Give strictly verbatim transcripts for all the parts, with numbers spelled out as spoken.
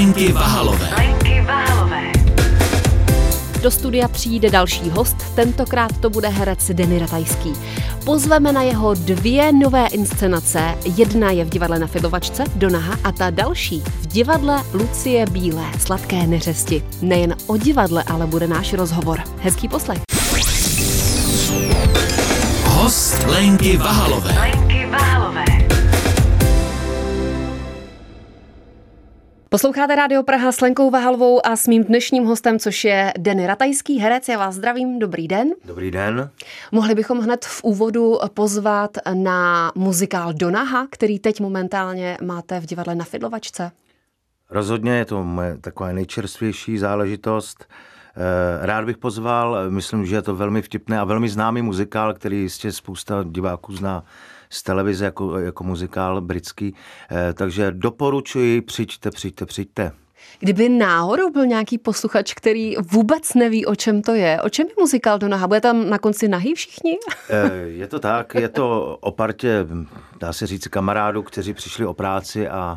Lenky Vahalové. Lenky Vahalové. Do studia přijde další host, tentokrát to bude herec Denny Ratajský. Pozveme na jeho dvě nové inscenace, jedna je v divadle Na Fidlovačce, Donaha, a ta další v divadle Lucie Bílé, Sladké neřesti. Nejen o divadle, ale bude náš rozhovor. Hezký poslech. Host Lenky Vahalové. Lenky Vahalové. Posloucháte Rádio Praha s Lenkou Vahalovou a s mým dnešním hostem, což je Denny Ratajský, herec. Já vás zdravím, dobrý den. Dobrý den. Mohli bychom hned v úvodu pozvat na muzikál Donaha, který teď momentálně máte v divadle Na Fidlovačce. Rozhodně je to moje taková nejčerstvější záležitost. Rád bych pozval, myslím, že je to velmi vtipný a velmi známý muzikál, který jistě spousta diváků zná z televize jako, jako muzikál britský. Takže doporučuji, přijďte, přijďte, přijďte. Kdyby náhodou byl nějaký posluchač, který vůbec neví, o čem to je, o čem je muzikál Donaha? Bude tam na konci nahý všichni? Je to tak, je to o partě, dá se říct, kamarádů, kteří přišli o práci a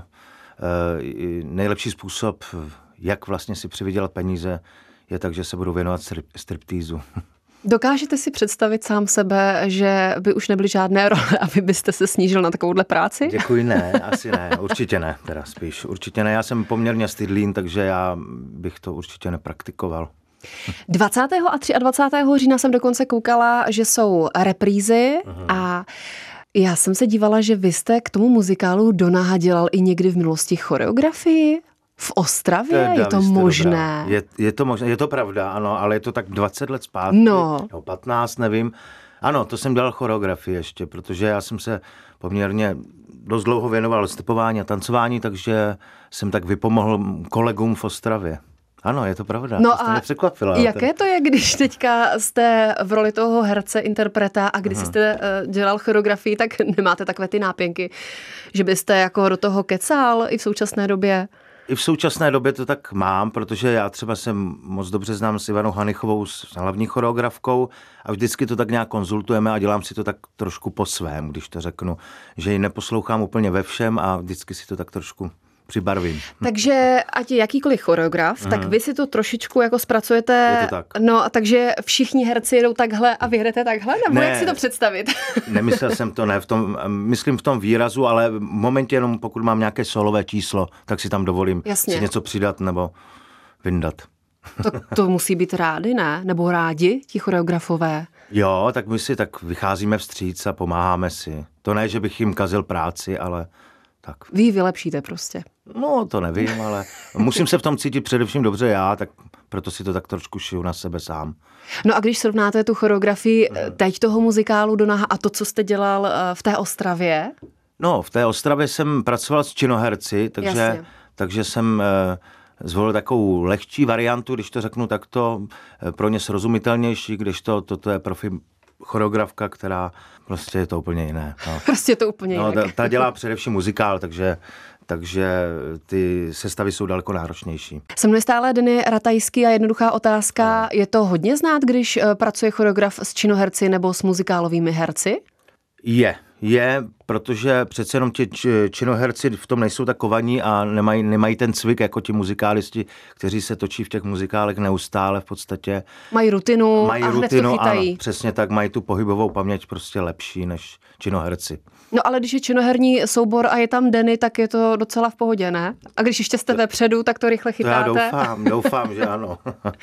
nejlepší způsob, jak vlastně si přivydělat peníze, je tak, že se budou věnovat striptýzu. Dokážete si představit sám sebe, že by už nebyly žádné role, aby byste se snížil na takovouhle práci? Děkuji, ne, asi ne, určitě ne, teda spíš, určitě ne. Já jsem poměrně stydlín, takže já bych to určitě nepraktikoval. dvacátého a dvacátého třetího října jsem dokonce koukala, že jsou reprízy uh-huh. a já jsem se dívala, že vy jste k tomu muzikálu Donaha dělal i někdy v minulosti choreografii. V Ostravě? Teda, je to možné? Je, je to možné, je to pravda, ano, ale je to tak dvacet let zpátky, no. nebo patnáct, nevím. Ano, to jsem dělal choreografii ještě, protože já jsem se poměrně dost dlouho věnoval stepování a tancování, takže jsem tak vypomohl kolegům v Ostravě. Ano, je to pravda, no to jste a mě překvapila. Jaké to je, když teďka jste v roli toho herce, interpreta a když jste uh, dělal choreografii, tak nemáte takové ty nápěnky, že byste jako do toho kecal i v současné době? I v současné době to tak mám, protože já třeba jsem moc dobře znám s Ivanou Hanichovou, s hlavní choreografkou, a vždycky to tak nějak konzultujeme a dělám si to tak trošku po svém, když to řeknu, že ji neposlouchám úplně ve všem a vždycky si to tak trošku přibarvím. Takže ať je jakýkoliv choreograf, mm. tak vy si to trošičku jako zpracujete. Je to tak. No, takže všichni herci jedou takhle a vy jdete takhle? Nebo ne, jak si to představit? Nemyslel jsem to, ne, v tom, myslím v tom výrazu, ale v momentě jenom pokud mám nějaké solové číslo, tak si tam dovolím Jasně. si něco přidat nebo vyndat. To, to musí být rádi, ne? Nebo rádi, ti choreografové? Jo, tak my si tak vycházíme vstříc a pomáháme si. To ne, že bych jim kazil práci, ale tak. Vy ji vylepšíte prostě. No, to nevím, ale musím se v tom cítit především dobře já, tak proto si to tak trošku šiju na sebe sám. No a když srovnáte tu choreografii teď toho muzikálu Donaha a to, co jste dělal v té Ostravě? No, v té Ostravě jsem pracoval s činoherci, takže, takže jsem eh, zvolil takovou lehčí variantu, když to řeknu takto, eh, pro ně srozumitelnější, když to, toto je profi choreografka, která prostě je to úplně jiné. No. Prostě je to úplně no, jiné. Ta, ta dělá především muzikál, takže takže ty sestavy jsou daleko náročnější. Se mnou je stále Denny Ratajský a jednoduchá otázka, no. Je to hodně znát, když pracuje choreograf s činoherci nebo s muzikálovými herci? Je, je, protože přece jenom ti činoherci v tom nejsou tak kovaní a nemají, nemají ten cvik jako ti muzikálisti, kteří se točí v těch muzikálech neustále v podstatě. Mají rutinu mají a hned rutinu, to chytají. Ano, přesně tak, mají tu pohybovou paměť prostě lepší než činoherci. No ale když je činoherní soubor a je tam Denny, tak je to docela v pohodě, ne? A když ještě jste vepředu, tak to rychle chytáte. To já doufám, doufám, že ano.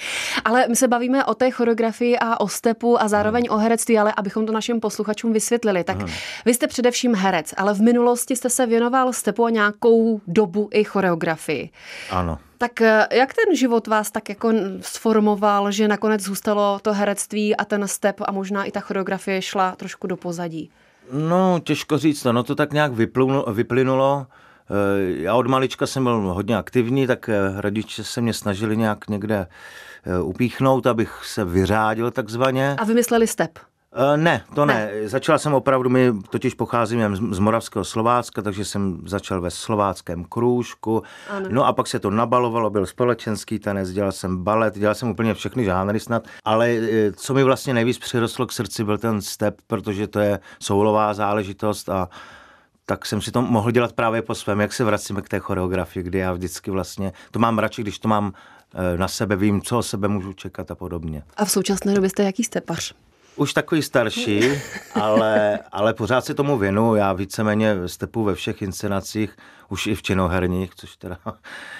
Ale my se bavíme o té choreografii a o stepu a zároveň hmm. o herectví, ale abychom to našim posluchačům vysvětlili. Tak hmm. vy jste především herec, ale v minulosti jste se věnoval stepu a nějakou dobu i choreografii. Ano. Tak jak ten život vás tak jako sformoval, že nakonec zůstalo to herectví a ten step a možná i ta choreografie šla trošku do pozadí? No, těžko říct, no to tak nějak vyplynulo, vyplynulo. Já od malička jsem byl hodně aktivní, tak rodiče se mě snažili nějak někde upíchnout, abych se vyřádil takzvaně. A vymysleli step? Ne, to ne. ne. Začal jsem opravdu, my totiž pocházíme z Moravského Slovácka, takže jsem začal ve slováckém krůžku. Ano. No a pak se to nabalovalo, byl společenský tanec, dělal jsem balet, dělal jsem úplně všechny žánry snad, ale co mi vlastně nejvíc přirostlo k srdci, byl ten step, protože to je soulová záležitost a tak jsem si to mohl dělat právě po svém, jak se vracíme k té choreografii, kdy já vždycky vlastně, to mám radši, když to mám na sebe, vím, co o sebe můžu čekat a podobně. A v současné době jste jaký stepař? Už takový starší, ale, ale pořád si tomu věnu. Já víceméně stepu ve všech inscenacích, už i v činoherních, což teda uh,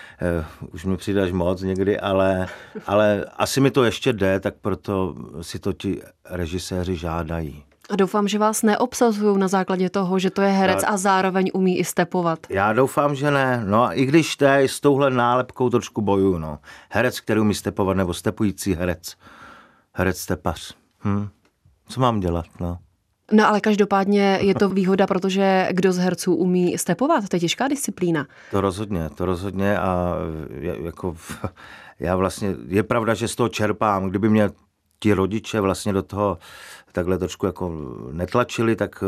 už mi přidáš moc někdy, ale, ale asi mi to ještě jde, tak proto si to ti režiséři žádají. A doufám, že vás neobsazují na základě toho, že to je herec a zároveň umí i stepovat. Já doufám, že ne. No a i když to je s touhle nálepkou trošku bojuju, no. Herec, který umí stepovat, nebo stepující herec. Herec stepař. Hm. Co mám dělat, no? No ale každopádně je to výhoda, protože kdo z herců umí stepovat, to je těžká disciplína. To rozhodně, to rozhodně a jako já vlastně, je pravda, že z toho čerpám, kdyby mě ti rodiče vlastně do toho takhle trošku jako netlačili, tak,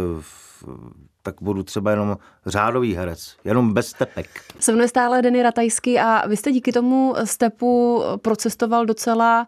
tak budu třeba jenom řádový herec, jenom bez stepek. Se mnou je stále Denny Ratajský a vy jste díky tomu stepu procestoval docela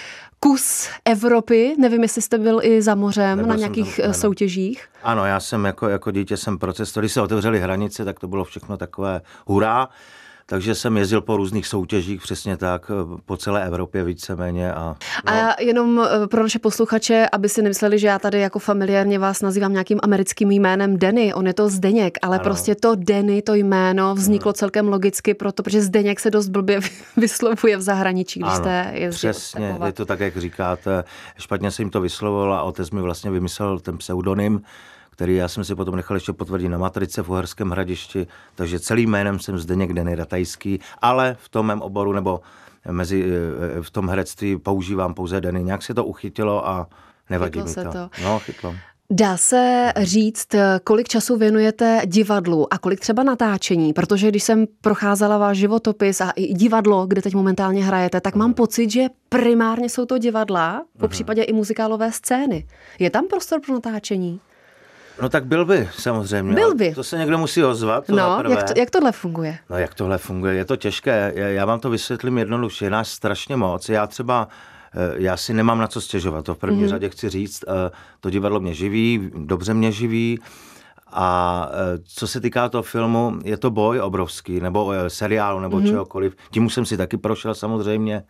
kus Evropy. Nevím, jestli jste byl i za mořem Nebyl na nějakých tam, soutěžích. Ano, já jsem jako, jako dítě jsem procestoval. Když se otevřely hranice, tak to bylo všechno takové hurá. Takže jsem jezdil po různých soutěžích, přesně tak, po celé Evropě víceméně. A, no. a jenom pro naše posluchače, aby si nemysleli, že já tady jako familiárně vás nazývám nějakým americkým jménem Denny. On je to Zdeněk, ale ano. Prostě to Denny, to jméno vzniklo hmm. celkem logicky, proto, protože Zdeněk se dost blbě vyslovuje v zahraničí, když ano, jste jezdil. Přesně, stepovat. Je to tak, jak říkáte. Špatně se jim to vyslovoval a otec mi vlastně vymyslel ten pseudonym, který já jsem si potom nechal ještě potvrdit na matrice v Uherském Hradišti, takže celým jménem jsem Zdeněk Denny Ratajský, ale v tom mém oboru nebo mezi, v tom herectví používám pouze Denny. Nějak se to uchytilo a nevadí chytlo mi to. to. No, chytlo. Dá se říct, kolik času věnujete divadlu a kolik třeba natáčení, protože když jsem procházela váš životopis a i divadlo, kde teď momentálně hrajete, tak mám pocit, že primárně jsou to divadla, po případě i muzikálové scény. Je tam prostor pro natáčení? No tak byl by, samozřejmě. Byl by. To se někdo musí ozvat. To no, jak, to, jak tohle funguje? No, jak tohle funguje? Je to těžké. Já, já vám to vysvětlím jednoduše. Je nás strašně moc. Já třeba, já si nemám na co stěžovat. To v první mm. řadě chci říct. To divadlo mě živí, dobře mě živí. A co se týká toho filmu, je to boj obrovský, nebo seriálu, nebo mm. čehokoliv. Tím už jsem si taky prošel samozřejmě.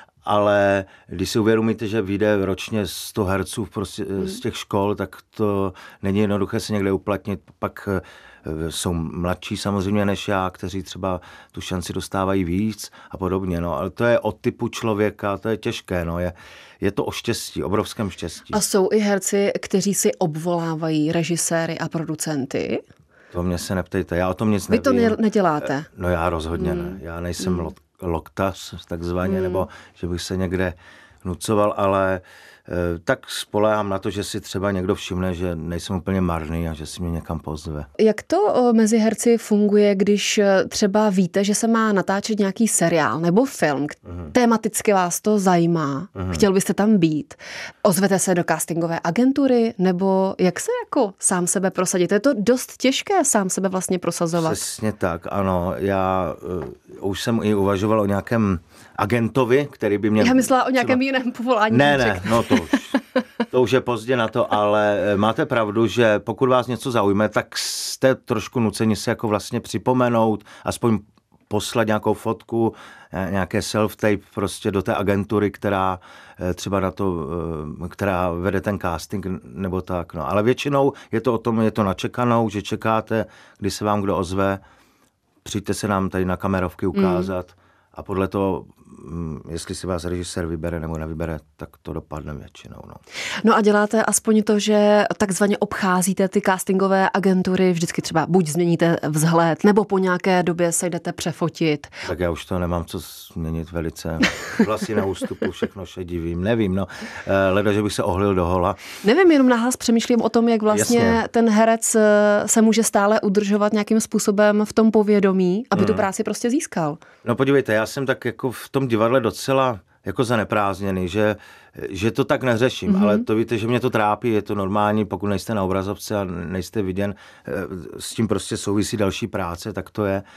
Ale když si uvědomíte, že vyjde ročně sto herců prostě z těch škol, tak to není jednoduché se někde uplatnit. Pak jsou mladší samozřejmě než já, kteří třeba tu šanci dostávají víc a podobně. No. Ale to je od typu člověka, to je těžké. No. Je, je to o štěstí, obrovském štěstí. A jsou i herci, kteří si obvolávají režiséry a producenty? To mě se neptejte, já o tom nic Vy nevím. Vy to neděláte? No já rozhodně hmm. ne. Já nejsem hmm. loktař, takzvaně, hmm. nebo že bych se někde nucoval, ale e, tak spoléhám na to, že si třeba někdo všimne, že nejsem úplně marný a že si mě někam pozve. Jak to o, mezi herci funguje, když třeba víte, že se má natáčet nějaký seriál nebo film, hmm. tematicky vás to zajímá, hmm. chtěl byste tam být, ozvete se do castingové agentury, nebo jak se jako sám sebe prosadit? Je to dost těžké sám sebe vlastně prosazovat. Přesně tak, ano. Já uh, už jsem i uvažoval o nějakém agentovi, který by mě... Já myslela o nějakém třeba... jiném povolání. Ne, ne, no to už, to už je pozdě na to, ale máte pravdu, že pokud vás něco zaujme, tak jste trošku nuceni se jako vlastně připomenout, aspoň poslat nějakou fotku, nějaké self-tape prostě do té agentury, která třeba na to, která vede ten casting nebo tak. No. Ale většinou je to o tom, je to načekanou, že čekáte, kdy se vám kdo ozve, přijďte se nám tady na kamerovky ukázat. Mm. A podle toho, jestli si vás režisér vybere nebo nevybere, tak to dopadne většinou. No. no a děláte aspoň to, že takzvaně obcházíte ty castingové agentury, vždycky třeba buď změníte vzhled, nebo po nějaké době se jdete přefotit. Tak já už to nemám co změnit velice. Vlasy na ústupu, všechno šedivým, nevím, no. Leda, že bych se ohlil do hola. Nevím, jenom nahlas přemýšlím o tom, jak vlastně Jasně. ten herec se může stále udržovat nějakým způsobem v tom povědomí, aby hmm. tu práci prostě získal. No podívejte, já jsem tak jako v tom divadle docela jako zaneprázdněný, že, že to tak neřeším, mm-hmm. ale to víte, že mě to trápí, je to normální, pokud nejste na obrazovce a nejste viděn, s tím prostě souvisí další práce, tak to je,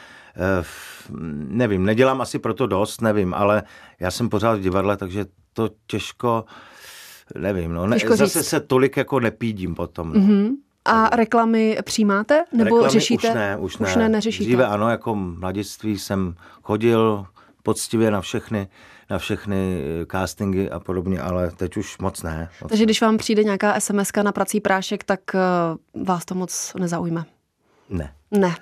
nevím, nedělám asi proto dost, nevím, ale já jsem pořád v divadle, takže to těžko, nevím, no, ne, zase se tolik jako nepídím potom. No. Mm-hmm. A reklamy přijímáte? Nebo reklamy řešíte? Už ne, už ne. Už ne, neřešíte. Dříve ano, jako mladiství jsem chodil poctivě na všechny, na všechny castingy a podobně, ale teď už moc ne. Moc Takže ne. když vám přijde nějaká es em eska na prací prášek, tak uh, vás to moc nezaujme? Ne. Ne.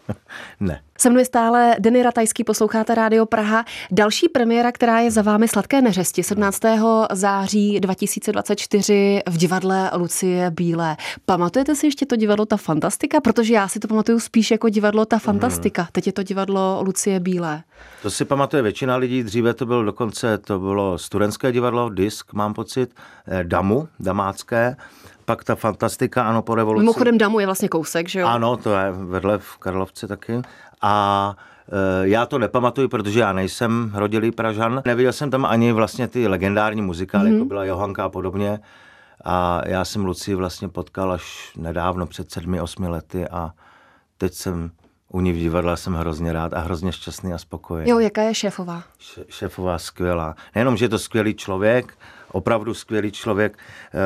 Ne. Se mnou je stále Denny Ratajský, posloucháte Rádio Praha. Další premiéra, která je za vámi, Sladké neřesti, sedmnáctého září dva tisíce dvacet čtyři v divadle Lucie Bílé. Pamatujete si ještě to divadlo Ta Fantastika? Protože já si to pamatuju spíš jako divadlo Ta Fantastika. Hmm. Teď je to divadlo Lucie Bílé. To si pamatuje většina lidí, dříve to bylo dokonce, to bylo studentské divadlo, Disk, mám pocit, Damu, damácké, pak Ta Fantastika, ano, po revoluci. Mimochodem Damu je vlastně kousek, že jo? Ano, to je vedle v Karlovci taky. A e, já to nepamatuju, protože já nejsem rodilý Pražan. Neviděl jsem tam ani vlastně ty legendární muzikály, mm-hmm. jako byla Johanka a podobně. A já jsem Lucii vlastně potkal až nedávno, před sedmi, osmi lety a teď jsem u ní v divadle, jsem hrozně rád a hrozně šťastný a spokojený. Jo, jaká je šéfová? Šéfová skvělá. Nejenom, že je to skvělý člověk, opravdu skvělý člověk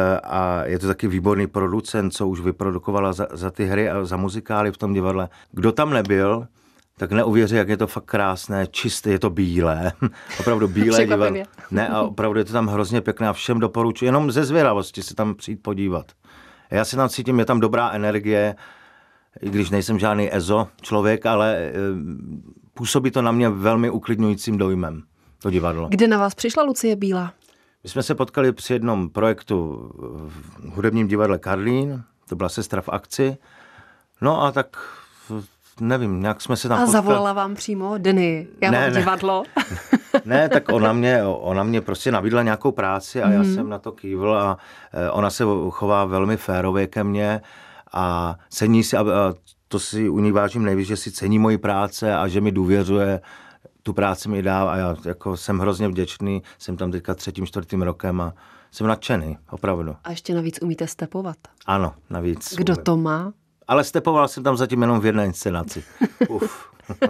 a je to taky výborný producent, co už vyprodukovala za, za ty hry a za muzikály v tom divadle. Kdo tam nebyl, tak neuvěří, jak je to fakt krásné, čisté, je to bílé, opravdu bílé divadlo. Ne, a opravdu je to tam hrozně pěkné a všem doporučuji, jenom ze zvědavosti se tam přijít podívat. Já si tam cítím, je tam dobrá energie, i když nejsem žádný ezo člověk, ale e, působí to na mě velmi uklidňujícím dojmem, to divadlo. Kde na vás přišla Lucie Bílá? My jsme se potkali při jednom projektu v hudebním divadle Karlín, to byla Sestra v akci, no a tak nevím, nějak jsme se tam A potkali. zavolala vám přímo, Denny, já ne, mám ne. divadlo. Ne, tak ona mě, ona mě prostě nabídla nějakou práci a mm. já jsem na to kývl a ona se chová velmi férově ke mně a cení si, a to si u ní vážím nejvíc, že si cení moji práce a že mi důvěřuje, tu práci mi dá a já jako jsem hrozně vděčný, jsem tam teďka třetím, čtvrtým rokem a jsem nadšený, opravdu. A ještě navíc umíte stepovat. Ano, navíc. Kdo umím. to má? Ale stepoval jsem tam zatím jenom v jedné inscenaci. Uf.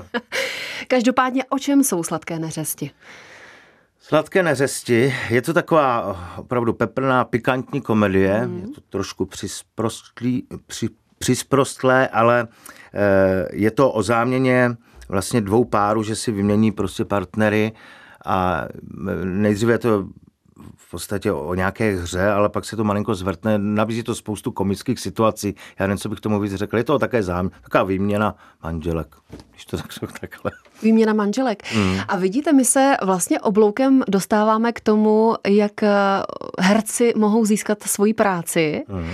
Každopádně, o čem jsou Sladké neřesti? Sladké neřesti, je to taková opravdu peprná, pikantní komedie, mm. je to trošku přisprostlý, při, přisprostlé, ale e, je to o záměně vlastně dvou párů, že si vymění prostě partnery a nejdříve je to v podstatě o nějaké hře, ale pak se to malinko zvrtne, nabízí to spoustu komických situací, já nevím, co bych tomu víc řekl, je to také záměr, taková výměna manželek, když to řeknu takhle. Výměna manželek. Mm. A vidíte, my se vlastně obloukem dostáváme k tomu, jak herci mohou získat svoji práci mm.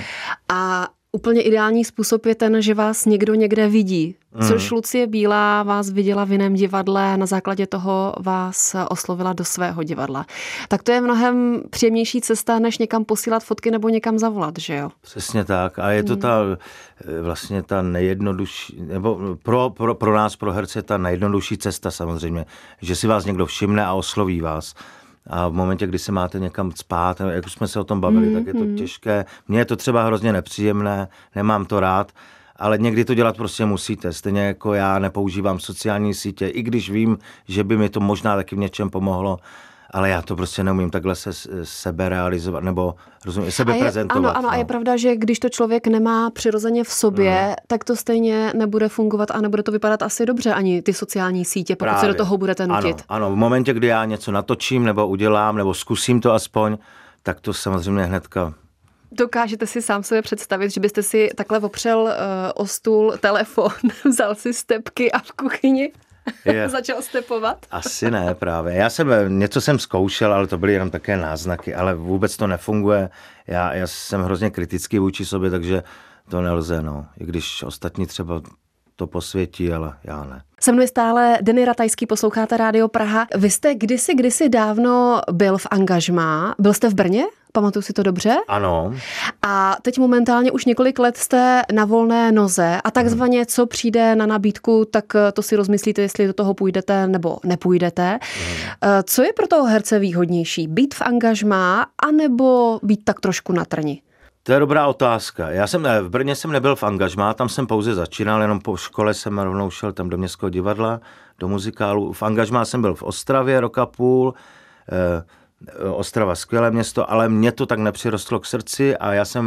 a úplně ideální způsob je ten, že vás někdo někde vidí. Což Lucie Bílá vás viděla v jiném divadle, na základě toho vás oslovila do svého divadla. Tak to je mnohem příjemnější cesta, než někam posílat fotky nebo někam zavolat, že jo? Přesně tak. A je to ta vlastně ta nejjednodušší, nebo pro, pro, pro nás, pro herce, ta nejjednodušší cesta samozřejmě, že si vás někdo všimne a osloví vás. A v momentě, kdy se máte někam spát, jak už jsme se o tom bavili, mm, tak je to mm. těžké. Mně je to třeba hrozně nepříjemné, nemám to rád, ale někdy to dělat prostě musíte. Stejně jako já nepoužívám sociální sítě, i když vím, že by mi to možná taky v něčem pomohlo, ale já to prostě neumím takhle se sebe realizovat, nebo rozumím, sebe je, prezentovat. Ano, ano, no. a je pravda, že když to člověk nemá přirozeně v sobě, no. tak to stejně nebude fungovat a nebude to vypadat asi dobře ani ty sociální sítě, pokud Právě. se do toho budete nutit. Ano, ano, v momentě, kdy já něco natočím, nebo udělám, nebo zkusím to aspoň, tak to samozřejmě hnedka... Dokážete si sám sobě představit, že byste si takhle opřel uh, o stůl telefon, vzal si stepky a v kuchyni je. začal stepovat? Asi ne právě. Já jsem, něco jsem zkoušel, ale to byly jenom také náznaky, ale vůbec to nefunguje. Já, já jsem hrozně kritický vůči sobě, takže to nelze, no. I když ostatní třeba to posvětí, ale já ne. Se mnou je stále Denny Ratajský, posloucháte Rádio Praha. Vy jste kdysi, kdysi dávno byl v angažmá. Byl jste v Brně? Pamatuju si to dobře? Ano. A teď momentálně už několik let jste na volné noze a takzvaně, co přijde na nabídku, tak to si rozmyslíte, jestli do toho půjdete nebo nepůjdete. Hmm. Co je pro toho herce výhodnější? Být v angažmá anebo být tak trošku na trni? To je dobrá otázka. Já jsem, v Brně jsem nebyl v angažmá, tam jsem pouze začínal, jenom po škole jsem rovnou šel tam do Městského divadla, do muzikálu. V angažmá jsem byl v Ostravě rok a půl, eh, Ostrava skvělé město, ale mě to tak nepřirostlo k srdci a já jsem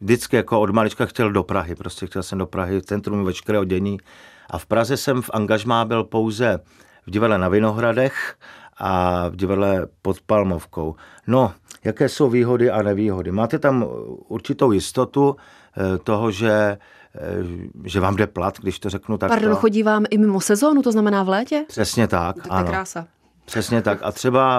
vždycky jako od malička chtěl do Prahy, prostě chtěl jsem do Prahy, v centrum veškerého dění. A v Praze jsem v angažmá byl pouze v divadle na Vinohradech a v divadle pod Palmovkou. No, jaké jsou výhody a nevýhody? Máte tam určitou jistotu toho, že, že vám jde plat, když to řeknu takto. Pardon, chodí vám i mimo sezónu, to znamená v létě? Přesně tak, to ano. To je krása. Přesně tak. A třeba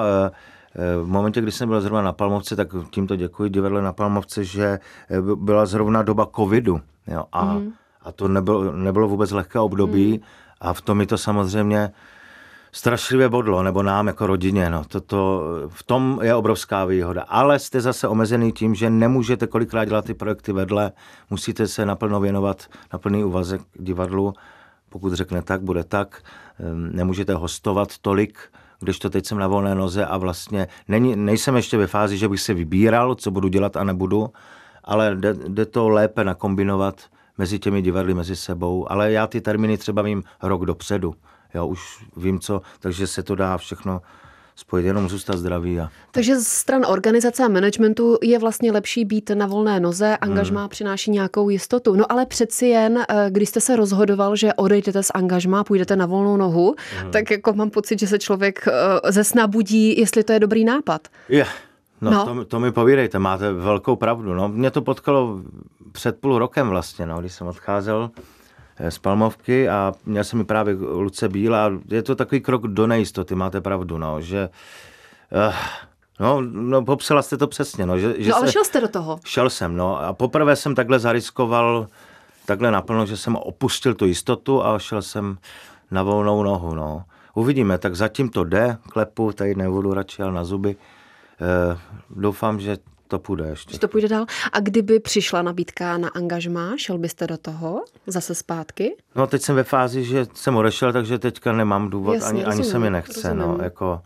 v momentě, kdy jsem byl zrovna na Palmovce, tak tímto děkuji divadle na Palmovce, že byla zrovna doba covidu. Jo, a, mm. a to nebylo, nebylo vůbec lehké období mm. a v tom mi to samozřejmě strašlivě bodlo, nebo nám jako rodině. No. Toto, v tom je obrovská výhoda. Ale jste zase omezený tím, že nemůžete kolikrát dělat ty projekty vedle, musíte se naplno věnovat na plný úvazek divadlu. Pokud řekne tak, bude tak. Nemůžete hostovat tolik, když to teď jsem na volné noze a vlastně není, nejsem ještě ve fázi, že bych se vybíral, co budu dělat a nebudu, ale jde, jde to lépe nakombinovat mezi těmi divadly, mezi sebou. Ale já ty termíny třeba vím rok dopředu. Jo, už vím co, takže se to dá všechno spojit, jenom zůstat zdravý. A... Takže z stran organizace a managementu je vlastně lepší být na volné noze, angažmá hmm. přináší nějakou jistotu. No ale přeci jen, když jste se rozhodoval, že odejdete z angažmá, půjdete na volnou nohu, hmm. tak jako mám pocit, že se člověk ze sna budí, jestli to je dobrý nápad. Je, no, no. To, to mi povídejte, máte velkou pravdu. No, mě to potkalo před půl rokem vlastně, no, když jsem odcházel z Palmovky a měl jsem mi právě Luce Bíla. Je to takový krok do nejistoty, máte pravdu, no, že uh, no, no, popsala jste to přesně, no, že, že no ale se, šel jste do toho. Šel jsem, no, a poprvé jsem takhle zariskoval takhle naplno, že jsem opustil tu jistotu a šel jsem na volnou nohu, no. Uvidíme, tak zatím to jde, klepu, tady nebudu radši, ale na zuby. Uh, doufám, že to půjde ještě. Že to půjde dál. A kdyby přišla nabídka na angažmá, šel byste do toho zase zpátky? No teď jsem ve fázi, že jsem odešel, takže teďka nemám důvod, Jasně, ani, rozumím, ani se mi nechce. No, jako,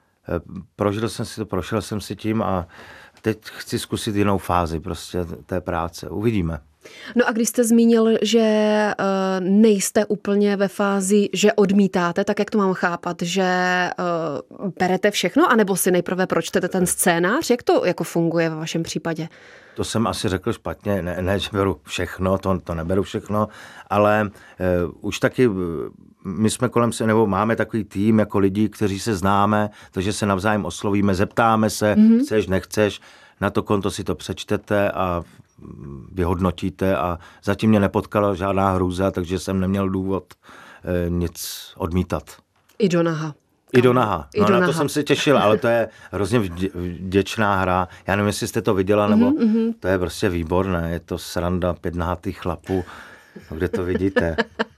prožil jsem si to, prošel jsem si tím a teď chci zkusit jinou fázi prostě té práce. Uvidíme. No a když jste zmínil, že uh, nejste úplně ve fázi, že odmítáte, tak jak to mám chápat, že uh, berete všechno, anebo si nejprve pročtete ten scénář? Jak to jako funguje ve vašem případě? To jsem asi řekl špatně, ne, ne že beru všechno, to, to neberu všechno, ale uh, už taky my jsme kolem se, nebo máme takový tým jako lidí, kteří se známe, takže se navzájem oslovíme, zeptáme se, mm-hmm. chceš, nechceš, na to konto si to přečtete a vyhodnotíte a zatím mě nepotkala žádná hrůza, takže jsem neměl důvod e, nic odmítat. I do naha. I do naha. I No do na naha. to jsem si těšil, ale to je hrozně vdě, vděčná hra. Já nevím, jestli jste to viděla, nebo mm-hmm. to je prostě výborné. Je to sranda pět nahatých chlapů. No, kde to vidíte?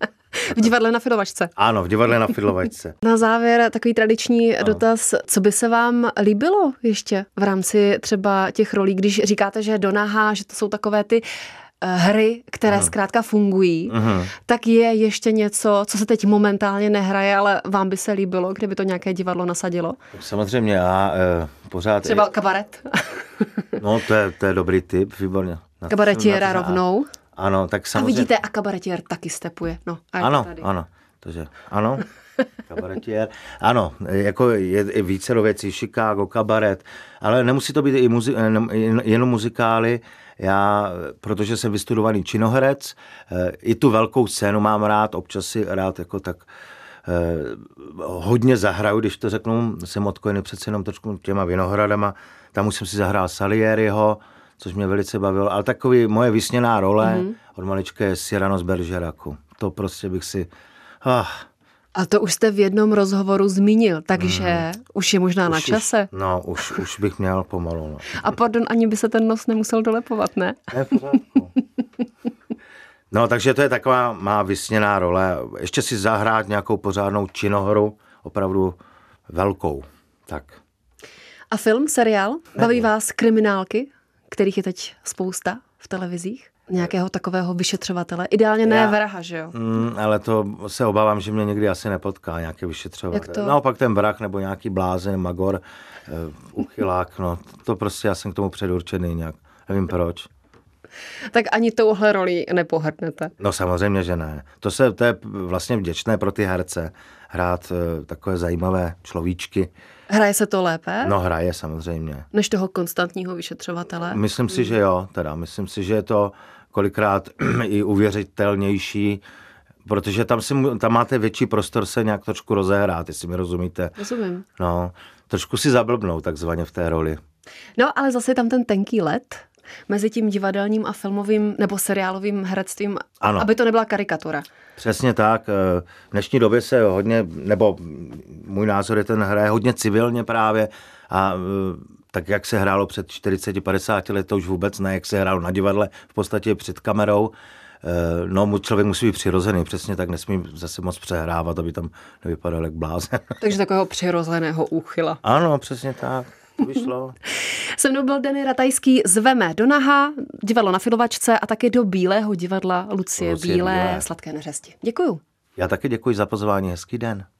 V divadle na Filovačce. Ano, v divadle na Filovačce. Na závěr takový tradiční ano. dotaz. Co by se vám líbilo ještě v rámci třeba těch rolí, když říkáte, že do naha, že to jsou takové ty hry, které uh-huh. zkrátka fungují, uh-huh. tak je ještě něco, co se teď momentálně nehraje, ale vám by se líbilo, kdyby to nějaké divadlo nasadilo? Samozřejmě já eh, pořád... Třeba kabaret. No, to je, to je dobrý tip, výborně. Kabaretiera rovnou. Ano, tak samozřejmě... A vidíte, a kabaretier taky stepuje. No, a ano, tady. ano, takže ano, kabaretier. Ano, jako je, je více do věcí, Chicago, kabaret, ale nemusí to být i muzi, jenom muzikály. Já, protože jsem vystudovaný činoherec, i tu velkou scénu mám rád, občas si rád jako tak eh, hodně zahraju, když to řeknu, jsem odkojený přece jenom trošku těma Vinohradama, tam už jsem si zahrál Salieriho, což mě velice bavilo, ale takový moje vysněná role mm-hmm. od malička je Cyrano z Bergeracu. To prostě bych si... Ah. A to už jste v jednom rozhovoru zmínil, takže mm. už je možná už na čase. Už, no, už, už bych měl pomalu. No. A pardon, ani by se ten nos nemusel dolepovat, ne? Ne, pořádku. No, takže to je taková má vysněná role. Ještě si zahrát nějakou pořádnou činohru, opravdu velkou. Tak. A film, seriál? Baví vás kriminálky, kterých je teď spousta v televizích? Nějakého takového vyšetřovatele? Ideálně ne Já, vraha, že jo? Mm, ale to se obávám, že mě někdy asi nepotká nějaký vyšetřovatel. Jak to? Naopak ten vrah nebo nějaký blázen, magor, uh, uchylák, no. To prostě já jsem k tomu předurčený nějak. Nevím proč. Tak ani touhle roli nepohrdnete. No samozřejmě, že ne. To, se, to je vlastně vděčné pro ty herce, hrát uh, takové zajímavé človíčky. Hraje se to lépe? No hraje samozřejmě. Než toho konstantního vyšetřovatele? Myslím si, že jo, teda. Myslím si, že je to kolikrát i uvěřitelnější, protože tam, si, tam máte větší prostor se nějak trošku rozehrát, jestli mi rozumíte. Rozumím. No, trošku si zablbnou takzvaně v té roli. No, ale zase je tam ten tenký led mezi tím divadelním a filmovým nebo seriálovým herectvím, ano. Aby to nebyla karikatura. Přesně tak. V dnešní době se hodně, nebo můj názor je, ten hraje hodně civilně právě a tak, jak se hrálo před čtyřiceti padesáti let, to už vůbec ne, jak se hrálo na divadle, v podstatě před kamerou. No, člověk musí být přirozený, přesně tak, nesmí zase moc přehrávat, aby tam nevypadal jak blázen. Takže takového přirozeného úchyla. Ano, přesně tak. To vyšlo. Se mnou byl Denny Ratajský, zveme do Naha, divadlo na Filovačce a taky do Bílého divadla Lucie, Lucie Bílé, Bílé. Sladké neřesti. Děkuju. Já taky děkuji za pozvání, hezký den.